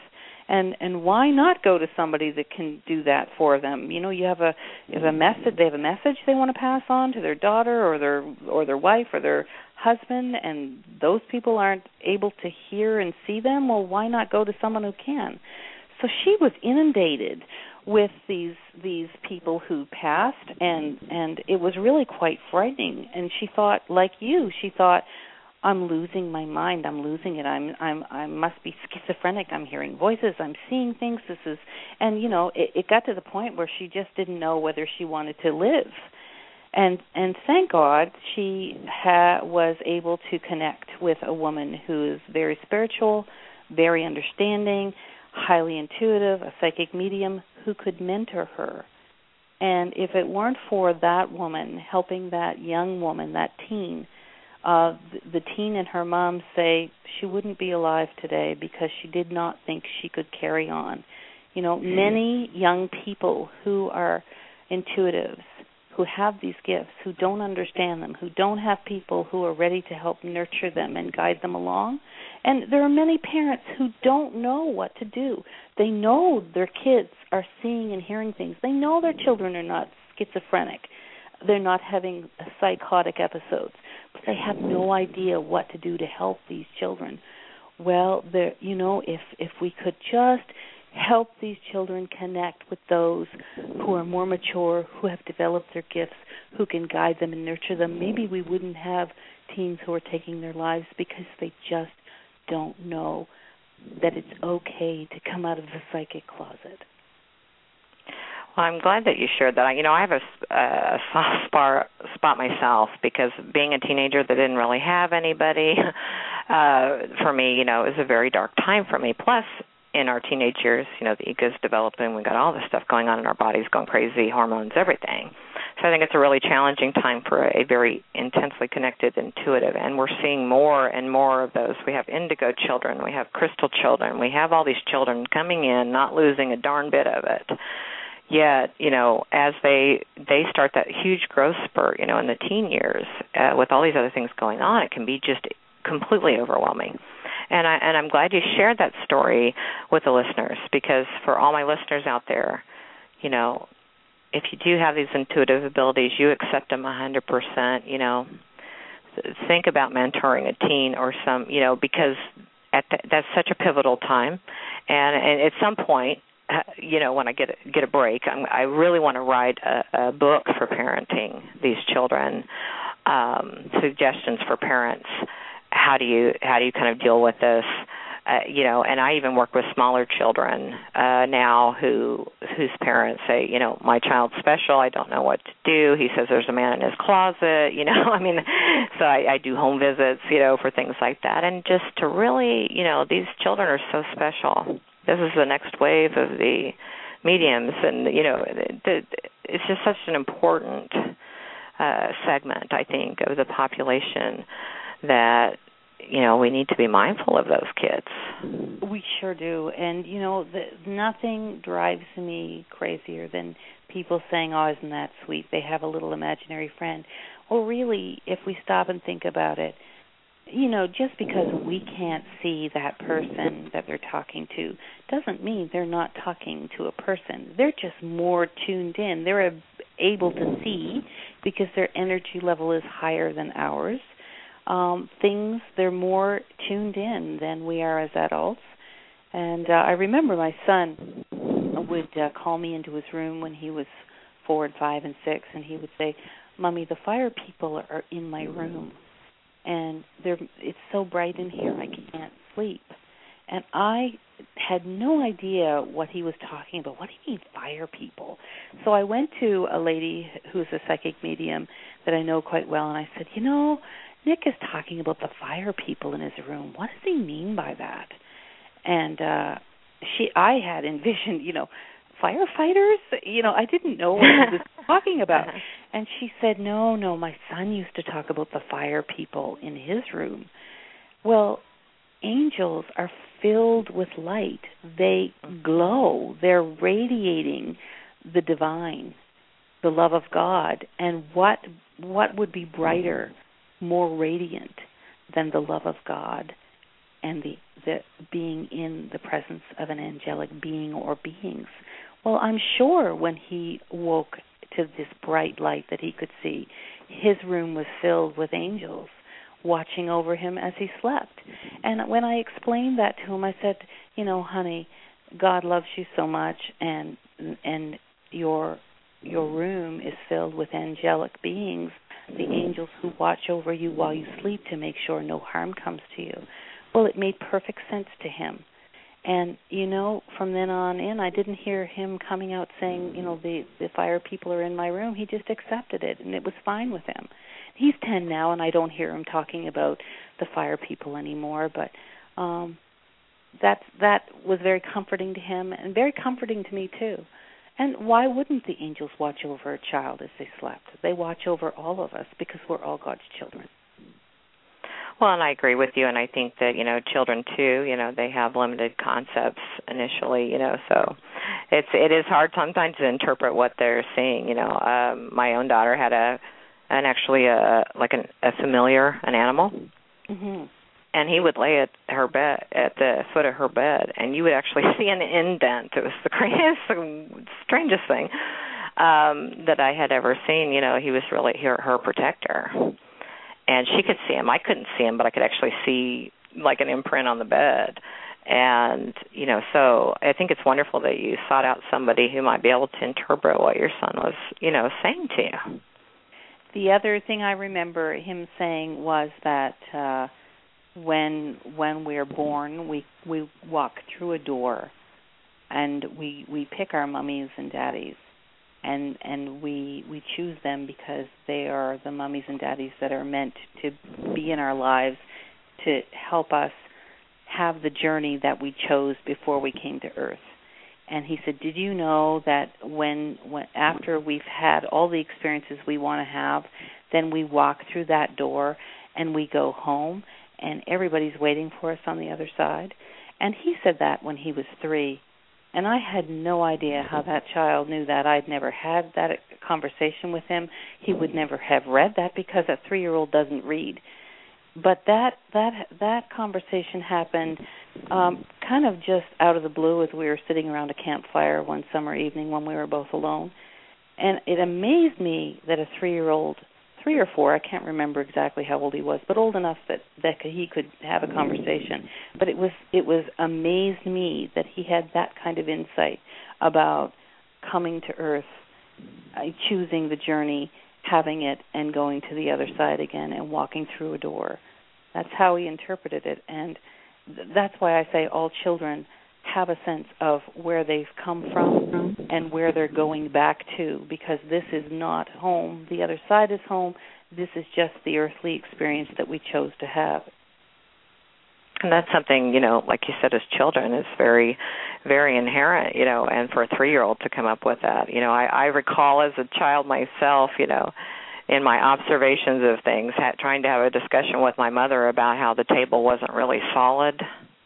And and why not go to somebody that can do that for them? You know, you have a you have a message. They have a message they want to pass on to their daughter or their or their wife or their husband, and those people aren't able to hear and see them. Well, why not go to someone who can? So she was inundated with these these people who passed, and and it was really quite frightening. And she thought, like you, she thought, I'm losing my mind. I'm losing it. I'm I'm I must be schizophrenic. I'm hearing voices. I'm seeing things. This is, and you know, it, it got to the point where she just didn't know whether she wanted to live. And and thank God she ha- was able to connect with a woman who is very spiritual, very understanding, highly intuitive, a psychic medium who could mentor her. And if it weren't for that woman helping that young woman, that teen. Uh, the, the teen and her mom say she wouldn't be alive today because she did not think she could carry on. You know, many young people who are intuitives, who have these gifts, who don't understand them, who don't have people who are ready to help nurture them and guide them along. And there are many parents who don't know what to do. They know their kids are seeing and hearing things. They know their children are not schizophrenic. They're not having psychotic episodes. But they have no idea what to do to help these children. Well, there, you know, if if we could just help these children connect with those who are more mature, who have developed their gifts, who can guide them and nurture them, maybe we wouldn't have teens who are taking their lives because they just don't know that it's okay to come out of the psychic closet. Well, I'm glad that you shared that. You know, I have a, a soft spot, spot myself because being a teenager that didn't really have anybody, uh, for me, you know, it was a very dark time for me. Plus, in our teenage years, you know, the ego's developing. We got all this stuff going on in our bodies, going crazy, hormones, everything. So I think it's a really challenging time for a very intensely connected intuitive, and we're seeing more and more of those. We have indigo children. We have crystal children. We have all these children coming in, not losing a darn bit of it. Yet, you know, as they they start that huge growth spurt, you know, in the teen years, uh, with all these other things going on, it can be just completely overwhelming. And I and I'm glad you shared that story with the listeners, because for all my listeners out there, you know, if you do have these intuitive abilities, you accept them one hundred percent. You know, think about mentoring a teen or some, you know, because at the, that's such a pivotal time, and, and at some point. You know, when I get a, get a break, I'm, I really want to write a, a book for parenting these children, um, suggestions for parents. How do you how do you kind of deal with this? Uh, you know, and I even work with smaller children uh, now who whose parents say, you know, my child's special. I don't know what to do. He says there's a man in his closet. You know, I mean, so I, I do home visits, you know, for things like that, and just to really, you know, these children are so special. This is the next wave of the mediums, and, you know, it's just such an important uh, segment, I think, of the population that, you know, we need to be mindful of those kids. We sure do. And, you know, the, nothing drives me crazier than people saying, oh, isn't that sweet? They have a little imaginary friend. Well, really, if we stop and think about it, you know, just because we can't see that person that they're talking to doesn't mean they're not talking to a person. They're just more tuned in. They're able to see because their energy level is higher than ours. Um, things, they're more tuned in than we are as adults. And uh, I remember my son would uh, call me into his room when he was four and five and six, and he would say, Mommy, the fire people are in my room. And they're, it's so bright in here, I can't sleep. And I had no idea what he was talking about. What do you mean, fire people? So I went to a lady who's a psychic medium that I know quite well, and I said, you know, Nick is talking about the fire people in his room. What does he mean by that? And uh, she, I had envisioned, you know, firefighters? You know, I didn't know what he was talking about. And she said, no, no, my son used to talk about the fire people in his room. Well, angels are filled with light. They glow. They're radiating the divine, the love of God. And what what would be brighter, more radiant than the love of God? and the, the being in the presence of an angelic being or beings. Well, I'm sure when he woke to this bright light that he could see, his room was filled with angels watching over him as he slept. And when I explained that to him, I said, you know, honey, God loves you so much, and and your your room is filled with angelic beings, the angels who watch over you while you sleep to make sure no harm comes to you. Well, it made perfect sense to him. And, you know, from then on in, I didn't hear him coming out saying, you know, the, the fire people are in my room. He just accepted it, and it was fine with him. He's ten now, and I don't hear him talking about the fire people anymore, but um, that, that was very comforting to him and very comforting to me, too. And why wouldn't the angels watch over a child as they slept? They watch over all of us because we're all God's children. Well, and I agree with you, and I think that, you know, children, too, you know, they have limited concepts initially, you know, so it's it is hard sometimes to interpret what they're seeing, you know. Um, my own daughter had a, an actually a, like an, a familiar, an animal, mm-hmm. and he would lay at her bed, at the foot of her bed, and you would actually see an indent. It was the craziest, the strangest thing um, that I had ever seen. You know, he was really her, her protector. And she could see him. I couldn't see him, but I could actually see like an imprint on the bed. And, you know, so I think it's wonderful that you sought out somebody who might be able to interpret what your son was, you know, saying to you. The other thing I remember him saying was that uh, when when we're born, we we walk through a door, and we we pick our mummies and daddies. And and we we choose them because they are the mummies and daddies that are meant to be in our lives to help us have the journey that we chose before we came to Earth. And he said, did you know that when, when after we've had all the experiences we want to have, then we walk through that door and we go home and everybody's waiting for us on the other side? And he said that when he was three. And I had no idea how that child knew that. I'd never had that conversation with him. He would never have read that because a three-year-old doesn't read. But that that that conversation happened um, kind of just out of the blue as we were sitting around a campfire one summer evening when we were both alone. And it amazed me that a three-year-old, three or four, I can't remember exactly how old he was, but old enough that, that he could have a conversation. But it was it was amazed me that he had that kind of insight about coming to Earth, uh, choosing the journey, having it, and going to the other side again and walking through a door. That's how he interpreted it. And th- that's why I say all children have a sense of where they've come from and where they're going back to, because this is not home. The other side is home. This is just the earthly experience that we chose to have. And that's something, you know, like you said, as children, is very, very inherent, you know, and for a three-year-old to come up with that. You know, I, I recall as a child myself, you know, in my observations of things, ha- trying to have a discussion with my mother about how the table wasn't really solid.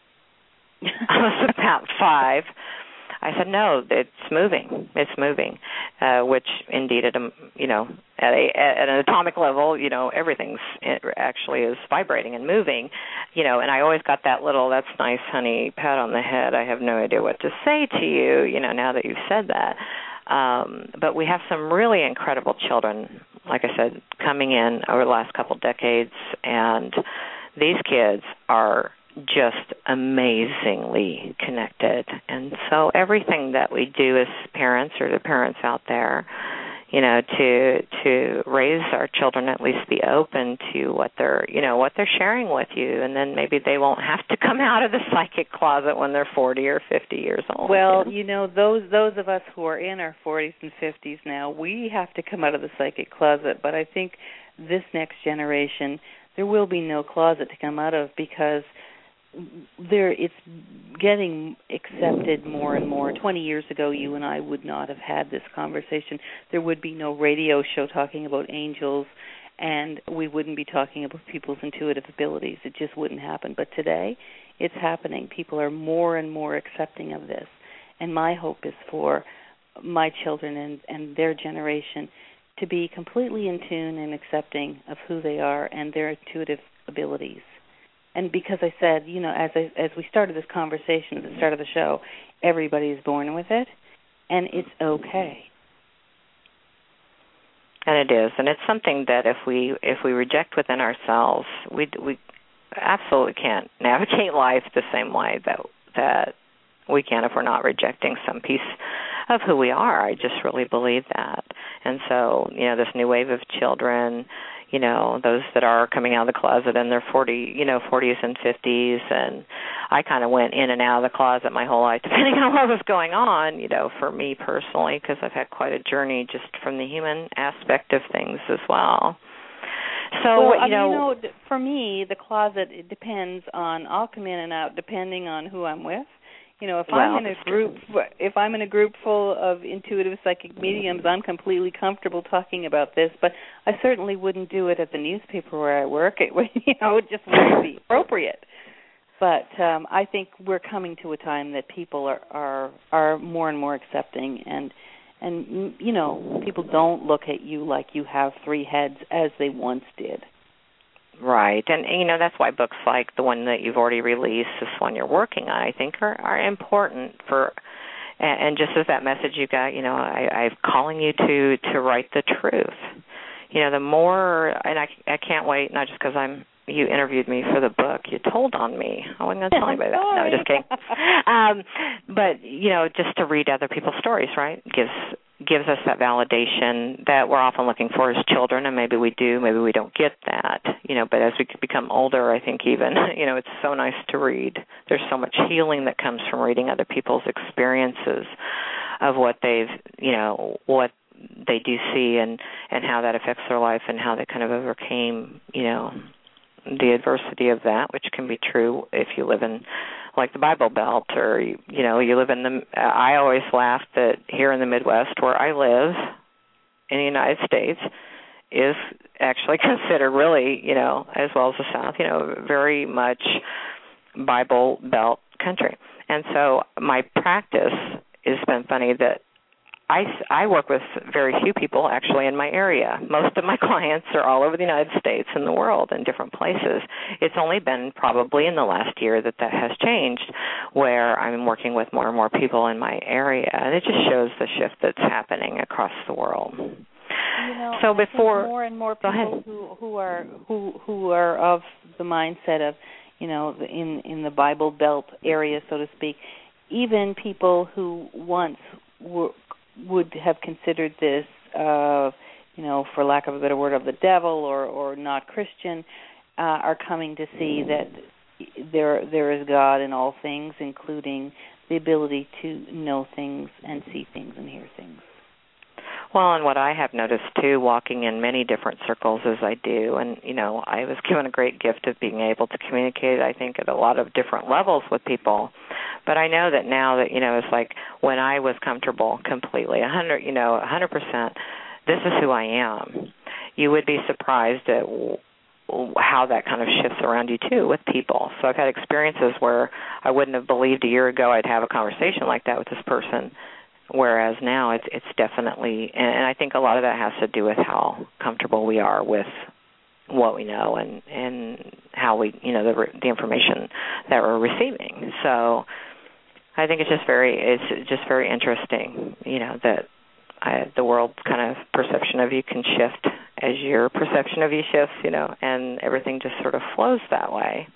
I was about five. I said, no, it's moving. It's moving, uh, which indeed, at a, you know, at, a, at an atomic level, you know, everything's it actually is vibrating and moving, you know, and I always got that little, that's nice, honey, pat on the head. I have no idea what to say to you, you know, now that you've said that. Um, but we have some really incredible children, like I said, coming in over the last couple decades, and these kids are just amazingly connected. And so everything that we do as parents, or the parents out there, you know, to to raise our children, at least be open to what they're, you know, what they're sharing with you, and then maybe they won't have to come out of the psychic closet when they're forty or fifty years old. Well, you know, you know those those of us who are in our forties and fifties now, we have to come out of the psychic closet, but I think this next generation, there will be no closet to come out of, because there it's getting accepted more and more. Twenty years ago, you and I would not have had this conversation. There would be no radio show talking about angels, and we wouldn't be talking about people's intuitive abilities. It just wouldn't happen. But today, it's happening. People are more and more accepting of this. And my hope is for my children and, and their generation to be completely in tune and accepting of who they are and their intuitive abilities. and because I said, you know, as I, as we started this conversation at the start of the show, everybody is born with it, and it's okay. And it is, and it's something that if we if we reject within ourselves, we we absolutely can't navigate life the same way that that we can if we're not rejecting some piece of who we are. I just really believe that. And so, you know, this new wave of children, you know, those that are coming out of the closet in their forty, you know, forties and fifties, and I kind of went in and out of the closet my whole life, depending on what was going on, you know, for me personally, because I've had quite a journey just from the human aspect of things as well. So, well, you, I know, mean, you know, for me, the closet, it depends on, I'll come in and out depending on who I'm with. You know, if well, I'm in a group, if I'm in a group full of intuitive psychic mediums, I'm completely comfortable talking about this. But I certainly wouldn't do it at the newspaper where I work. It would, you know, it just wouldn't be appropriate. But um, I think we're coming to a time that people are, are are more and more accepting, and and you know, people don't look at you like you have three heads as they once did. Right, and, and you know, that's why books like the one that you've already released, this one you're working on, I think are, are important for, and, and just as that message you got, you know, I, I'm calling you to, to write the truth. You know, the more, and I, I can't wait, not just because I'm, you interviewed me for the book, you told on me. I wasn't going to tell anybody that. No, just kidding. Um, but, you know, just to read other people's stories, right, gives gives us that validation that we're often looking for as children, and maybe we do, maybe we don't get that, you know, but as we become older, I think even, you know, it's so nice to read. There's so much healing that comes from reading other people's experiences of what they've, you know, what they do see and, and how that affects their life and how they kind of overcame, you know, the adversity of that, which can be true if you live in, like, the Bible Belt, or, you, you know, you live in the, uh, I always laugh that here in the Midwest where I live in the United States is actually considered really, you know, as well as the South, you know, very much Bible Belt country. And so my practice has been funny that I, I work with very few people actually in my area. Most of my clients are all over the United States and the world in different places. It's only been probably in the last year that that has changed, where I'm working with more and more people in my area, and it just shows the shift that's happening across the world. You know, so I before think more and more people who who are who who are of the mindset of, you know, in in the Bible Belt area, so to speak, even people who once were would have considered this, uh, you know, for lack of a better word, of the devil or, or not Christian, uh, are coming to see that there there is God in all things, including the ability to know things and see things and hear things. Well, and what I have noticed, too, walking in many different circles as I do, and, you know, I was given a great gift of being able to communicate, I think, at a lot of different levels with people. But I know that now that, you know, it's like when I was comfortable completely, one hundred, you know, one hundred percent, this is who I am. You would be surprised at how that kind of shifts around you, too, with people. So I've had experiences where I wouldn't have believed a year ago I'd have a conversation like that with this person, whereas now it's it's definitely, and I think a lot of that has to do with how comfortable we are with what we know and, and how we, you know, the the information that we're receiving. So I think it's just very, it's just very interesting, you know, that I, the world kind of perception of you can shift as your perception of you shifts, you know, and everything just sort of flows that way.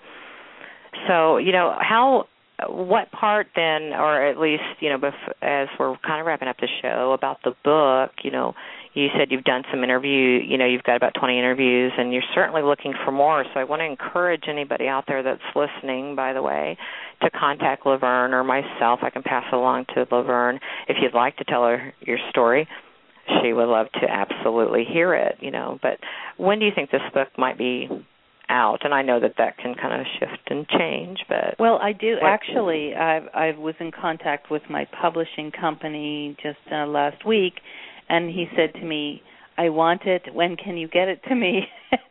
So, you know, how, what part then, or at least, you know, bef- as we're kind of wrapping up the show about the book, you know, you said you've done some interview, you know, you've got about twenty interviews, and you're certainly looking for more. So I want to encourage anybody out there that's listening, by the way, to contact Laverne or myself. I can pass it along to Laverne. If you'd like to tell her your story, she would love to absolutely hear it, you know. But when do you think this book might be out? And I know that that can kind of shift and change, but well, I do what? actually. I I was in contact with my publishing company just uh, last week, and he said to me, "I want it. When can you get it to me?"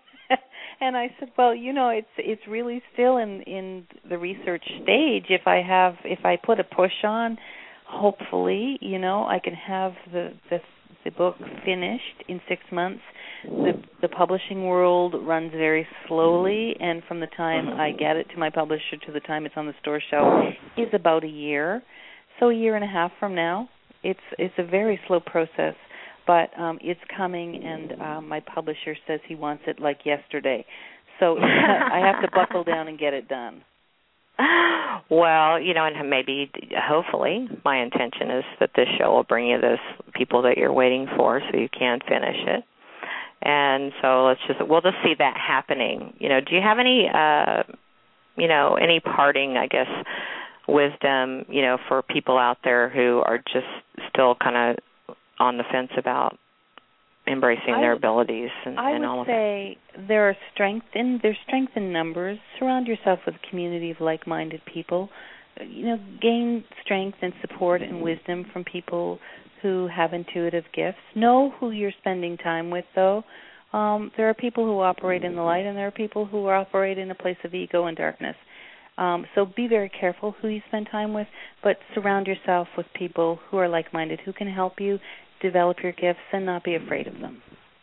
And I said, "Well, you know, it's it's really still in in the research stage. If I have if I put a push on, hopefully, you know, I can have the the the book finished in six months." the the publishing world runs very slowly, and from the time I get it to my publisher to the time it's on the store shelf is about a year. So a year and a half from now, it's it's a very slow process, but um, it's coming, and uh, my publisher says he wants it like yesterday. So I have to buckle down and get it done. Well, you know, and maybe, hopefully, my intention is that this show will bring you those people that you're waiting for, so you can finish it. And so let's just, we'll just see that happening. You know, do you have any, uh, you know, any parting, I guess, wisdom, you know, for people out there who are just still kind of on the fence about embracing I their would, abilities and, I and all would of that? say there are strength in there's strength in numbers. Surround yourself with a community of like-minded people. You know, gain strength and support and wisdom from people who have intuitive gifts. Know who you're spending time with, though. Um, there are people who operate in the light, and there are people who operate in a place of ego and darkness. Um, so be very careful who you spend time with, but surround yourself with people who are like-minded, who can help you develop your gifts and not be afraid of them.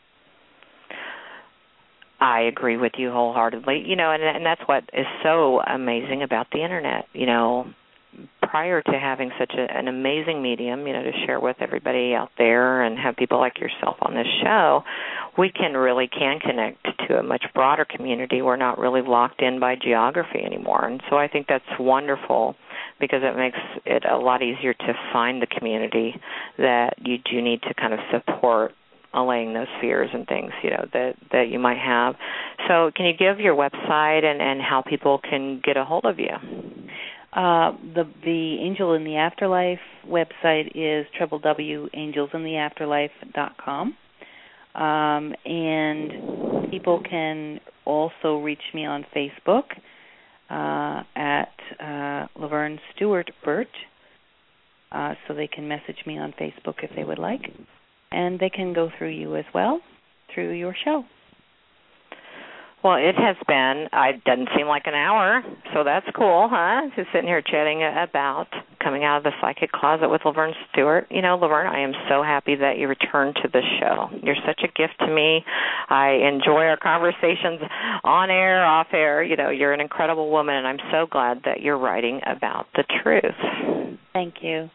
I agree with you wholeheartedly. You know, and, and that's what is so amazing about the Internet. You know, prior to having such a, an amazing medium, you know, to share with everybody out there and have people like yourself on this show, we can really can connect to a much broader community. We're not really locked in by geography anymore. And so I think that's wonderful because it makes it a lot easier to find the community that you do need to kind of support allaying those fears and things, you know, that, that you might have. So can you give your website and, and how people can get a hold of you? Uh, the the Angel in the Afterlife website is w w w dot angels in the afterlife dot com. Um, and people can also reach me on Facebook uh, at uh, Laverne Stewart Burt, uh, so they can message me on Facebook if they would like. And they can go through you as well, through your show. Well, it has been, it doesn't seem like an hour, so that's cool, huh? Just sitting here chatting about coming out of the psychic closet with Laverne Stewart. You know, Laverne, I am so happy that you returned to the show. You're such a gift to me. I enjoy our conversations on air, off air. You know, you're an incredible woman, and I'm so glad that you're writing about the truth. Thank you.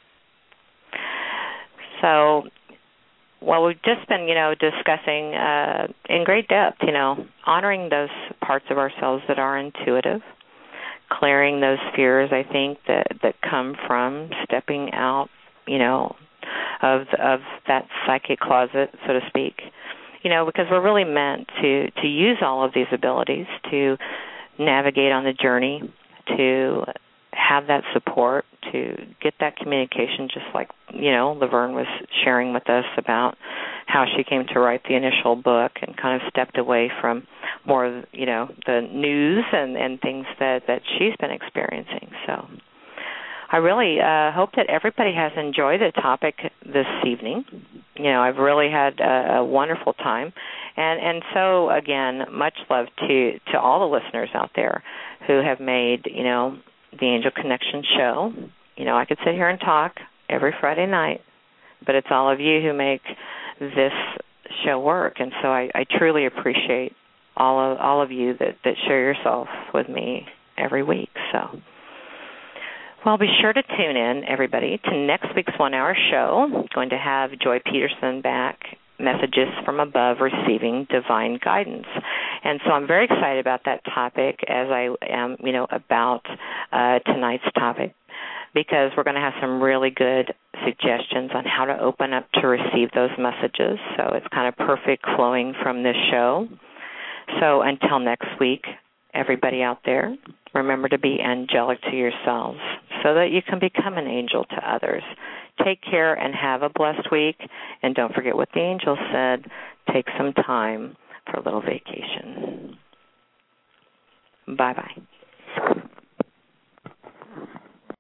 So, well, we've just been, you know, discussing uh, in great depth, you know, honoring those parts of ourselves that are intuitive, clearing those fears, I think, that, that come from stepping out, you know, of of that psychic closet, so to speak, you know, because we're really meant to, to use all of these abilities to navigate on the journey, to have that support, to get that communication, just like, you know, Laverne was sharing with us about how she came to write the initial book and kind of stepped away from more of, you know, the news and, and things that, that she's been experiencing. So I really uh, hope that everybody has enjoyed the topic this evening. You know, I've really had a, a wonderful time. And, and so, again, much love to, to all the listeners out there who have made, you know, the Angel Connection show. You know, I could sit here and talk every Friday night, but it's all of you who make this show work. And so I, I truly appreciate all of all of you that, that share yourself with me every week. So, well, be sure to tune in, everybody, to next week's one-hour show. I'm going to have Joy Peterson back, Messages from Above, Receiving Divine Guidance. And so I'm very excited about that topic, as I am, you know, about uh, tonight's topic, because we're going to have some really good suggestions on how to open up to receive those messages. So it's kind of perfect flowing from this show. So until next week, everybody out there, remember to be angelic to yourselves so that you can become an angel to others. Take care and have a blessed week. And don't forget what the angel said, take some time for a little vacation. Bye-bye.